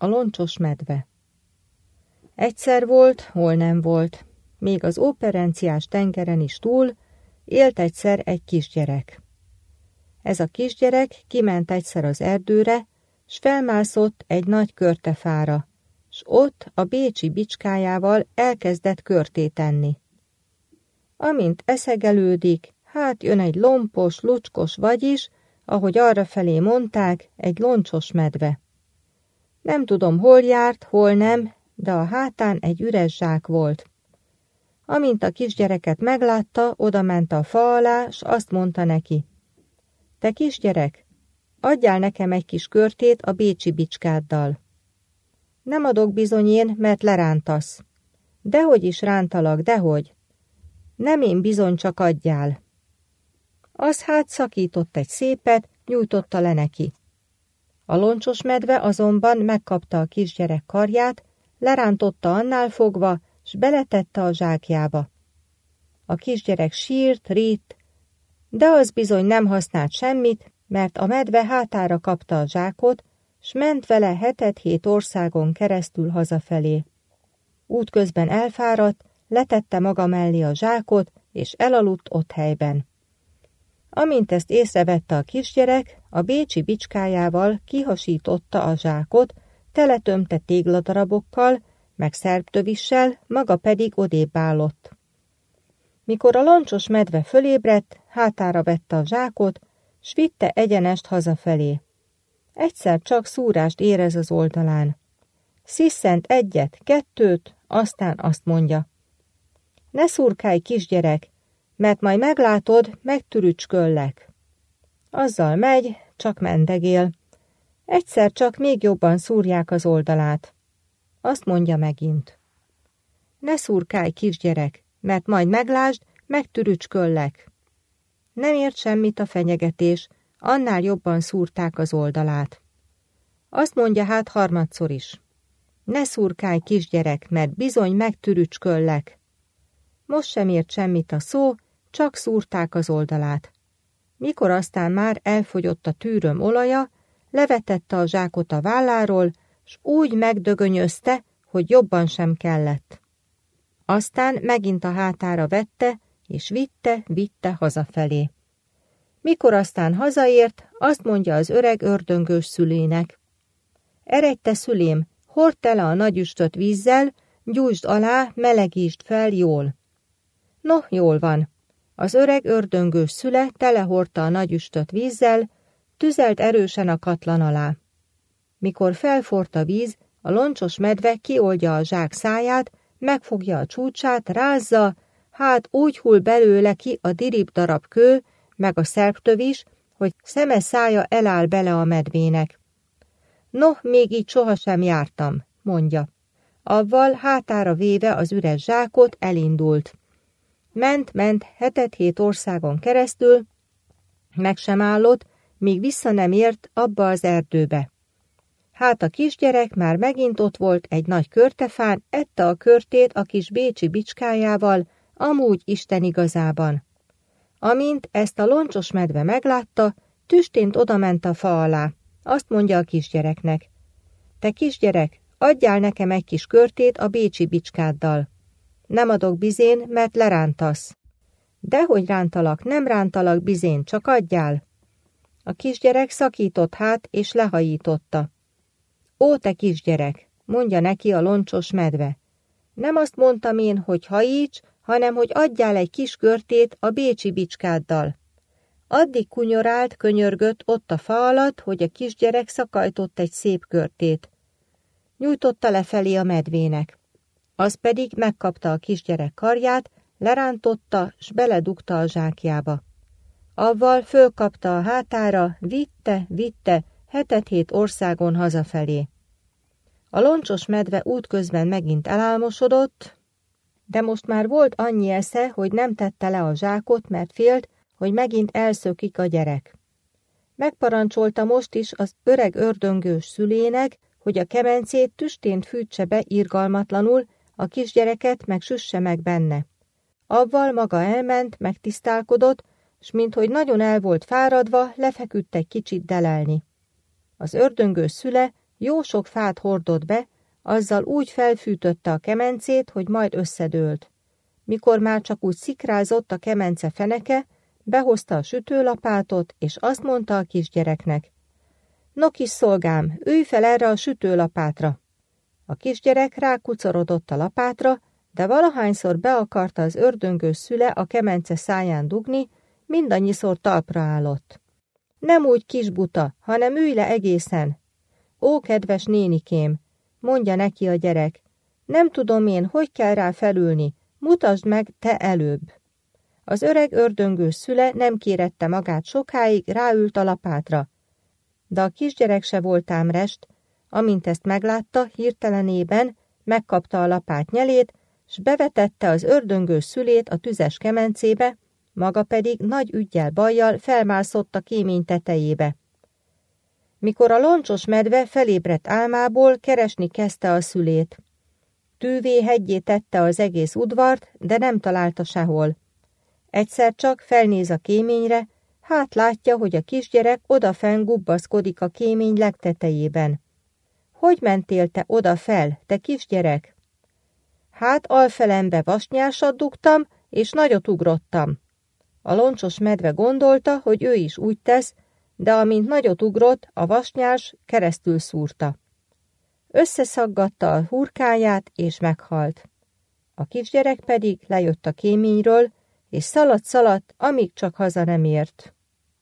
A loncsos medve. Egyszer volt, hol nem volt. Még az operenciás tengeren is túl élt egyszer egy kisgyerek. Ez a kisgyerek kiment egyszer az erdőre, s felmászott egy nagy körtefára, s ott a bécsi bicskájával elkezdett körtét enni. Amint eszegelődik, hát jön egy lompos, lucskos vagyis, ahogy arrafelé mondták, egy loncsos medve. Nem tudom, hol járt, hol nem, de a hátán egy üres zsák volt. Amint a kisgyereket meglátta, odament a fa alá, s azt mondta neki: Te kisgyerek, adjál nekem egy kis körtét a bécsi bicskáddal. Nem adok bizony én, mert lerántasz. Dehogy is rántalak, dehogy. Nem én bizony, csak adjál. Az hát szakított egy szépet, nyújtotta le neki. A loncsos medve azonban megkapta a kisgyerek karját, lerántotta annál fogva, s beletette a zsákjába. A kisgyerek sírt, rítt, de az bizony nem használt semmit, mert a medve hátára kapta a zsákot, s ment vele 7 országon keresztül hazafelé. Útközben elfáradt, letette maga mellé a zsákot, és elaludt ott helyben. Amint ezt észrevette a kisgyerek, a bécsi bicskájával kihasította a zsákot, teletömte tégladarabokkal, meg szerptövissel, maga pedig odébb állott. Mikor a loncsos medve fölébredt, hátára vette a zsákot, s vitte egyenest hazafelé. Egyszer csak szúrást érez az oldalán. Sziszent 1, 2, aztán azt mondja: Ne szurkálj, kisgyerek, mert majd meglátod, megtürücsköllek. Azzal megy, csak mendegél. Egyszer csak még jobban szúrják az oldalát. Azt mondja megint: Ne szurkálj, kisgyerek, mert majd meglásd, megtürücsköllek. Nem ért semmit a fenyegetés, annál jobban szúrták az oldalát. Azt mondja hát harmadszor is: Ne szurkálj, kisgyerek, mert bizony megtürücsköllek. Most sem ért semmit a szó, csak szúrták az oldalát. Mikor aztán már elfogyott a tűröm olaja, levetette a zsákot a válláról, s úgy megdögönyözte, hogy jobban sem kellett. Aztán megint a hátára vette, és vitte hazafelé. Mikor aztán hazaért, azt mondja az öreg ördöngős szülének: Eredj te, szülém, hord tele a nagy üstöt vízzel, gyújtsd alá, melegítsd fel jól. No, jól van. Az öreg ördöngős szüle telehordta a nagy üstöt vízzel, tüzelt erősen a katlan alá. Mikor felforrt a víz, a loncsos medve kioldja a zsák száját, megfogja a csúcsát, rázza, hát úgy hull belőle ki a dirib darab kő, meg a szerptövis, hogy szeme szája eláll bele a medvének. No, még így sohasem jártam, mondja. Avval hátára véve az üres zsákot elindult. Ment 7 országon keresztül, meg sem állott, míg vissza nem ért abba az erdőbe. Hát a kisgyerek már megint ott volt egy nagy körtefán, ette a körtét a kis bécsi bicskájával, amúgy Isten igazában. Amint ezt a loncsos medve meglátta, tüstént odament a fa alá. Azt mondja a kisgyereknek: Te kisgyerek, adjál nekem egy kis körtét a bécsi bicskáddal. Nem adok bizén, mert lerántasz. Dehogy rántalak, nem rántalak bizén, csak adjál. A kisgyerek szakított hát, és lehajította. Ó, te kisgyerek, mondja neki a loncsos medve. Nem azt mondtam én, hogy hajíts, hanem hogy adjál egy kis körtét a bécsi bicskáddal. Addig kunyorált, könyörgött ott a fa alatt, hogy a kisgyerek szakajtott egy szép körtét. Nyújtotta lefelé a medvének. Az pedig megkapta a kisgyerek karját, lerántotta, s beledugta a zsákjába. Avval fölkapta a hátára, vitte 7 országon hazafelé. A loncsos medve útközben megint elálmosodott, de most már volt annyi esze, hogy nem tette le a zsákot, mert félt, hogy megint elszökik a gyerek. Megparancsolta most is az öreg ördöngős szülének, hogy a kemencét tüstént fűtse be irgalmatlanul, a kisgyereket meg süsse meg benne. Avval maga elment, megtisztálkodott, s minthogy nagyon el volt fáradva, lefeküdt egy kicsit delelni. Az ördöngős szüle Jó sok fát hordott be, azzal úgy felfűtötte a kemencét, hogy majd összedőlt. Mikor már csak úgy szikrázott a kemence feneke, behozta a sütőlapátot, és azt mondta a kisgyereknek: No kis szolgám, ülj fel erre a sütőlapátra. A kisgyerek rákucorodott a lapátra, de valahányszor be akarta az ördöngős szüle a kemence száján dugni, mindannyiszor talpra állott. Nem úgy, kisbuta, hanem ülj le egészen. Ó, kedves nénikém, mondja neki a gyerek, nem tudom én, hogy kell rá felülni, mutasd meg te előbb. Az öreg ördöngős szüle nem kérette magát sokáig, ráült a lapátra. De a kisgyerek se volt ám rest, amint ezt meglátta, hirtelenében megkapta a lapát nyelét, s bevetette az ördöngős szülét a tüzes kemencébe, maga pedig nagy üggyel bajjal felmászott a kémény tetejébe. Mikor a loncsos medve felébredt álmából, keresni kezdte a szülét. Tűvé heggyé tette az egész udvart, de nem találta sehol. Egyszer csak felnéz a kéményre, hát látja, hogy a kisgyerek odafenn gubbaszkodik a kémény legtetejében. Hogy mentél te odafel, te kisgyerek? Hát alfelembe vasnyásat dugtam, és nagyot ugrottam. A loncsos medve gondolta, hogy ő is úgy tesz, de amint nagyot ugrott, a vasnyás keresztül szúrta. Összeszaggatta a hurkáját, és meghalt. A kisgyerek pedig lejött a kéményről, és szaladt, amíg csak haza nem ért.